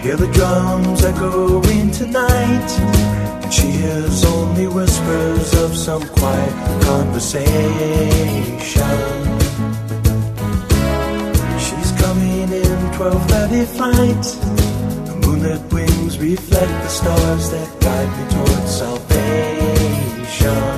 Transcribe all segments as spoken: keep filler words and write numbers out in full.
Hear the drums echoing tonight, and she hears only whispers of some quiet conversation. She's coming in twelve thirty flight. The moonlit wings reflect the stars that guide me towards salvation.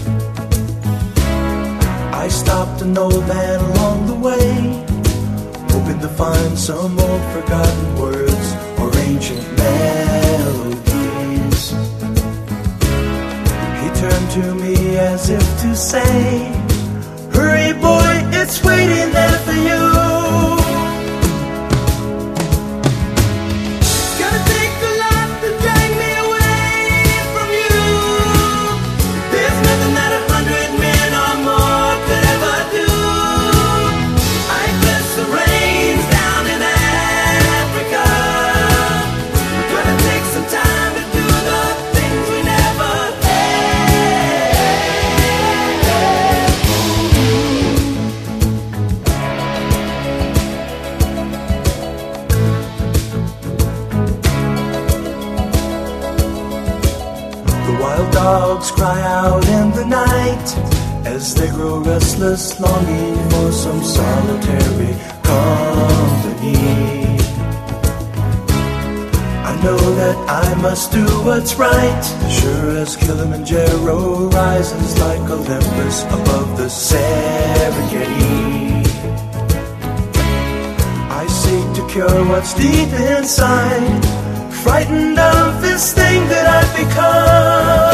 I stopped an old man along the way, hoping to find some old forgotten words or ancient melodies. He turned to me as if to say, hurry boy, it's waiting there for you. Gonna take a lot to drag me away from you. There's nothing that a hundred men or more could ever do. I bless the rains down in Africa. We're gonna take some time to do the things we never The wild dogs cry out in the night as they grow restless, longing for some solitary company. I know that I must do what's right, sure as Kilimanjaro rises like Olympus above the Serengeti. I seek to cure what's deep inside, frightened of this thing that I've become.